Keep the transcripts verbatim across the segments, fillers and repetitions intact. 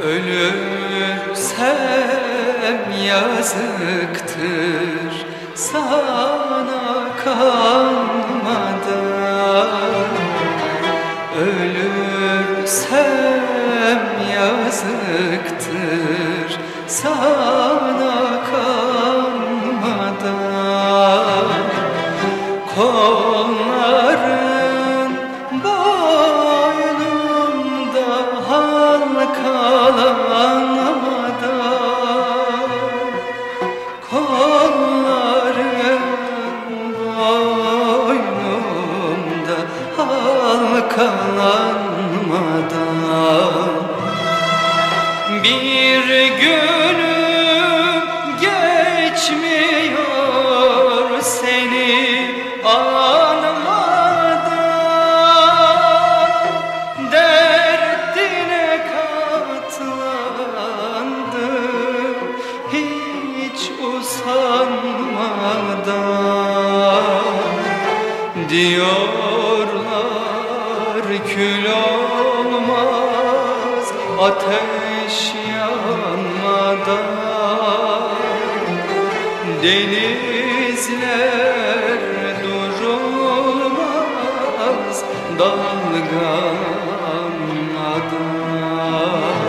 Ölürsem yazıktır sana kalmadan. Ölürsem yazıktır sana kalmadan. Kolların boynumda halkalanmadan. Kolların boynumda halkalanmadan. Bir günüm geçmiyor seni anmadan. Derdine katlandım hiç usanmadan. Diyorlar kül olmaz ateş yanmadan. Denizler durulmaz dalgalanmadan.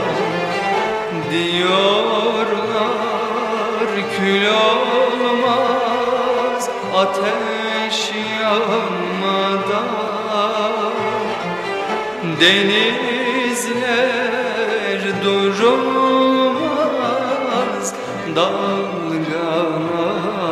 Diyorlar kül olmaz ateş yanmadan. Denizler durulmaz dalgalanmadan.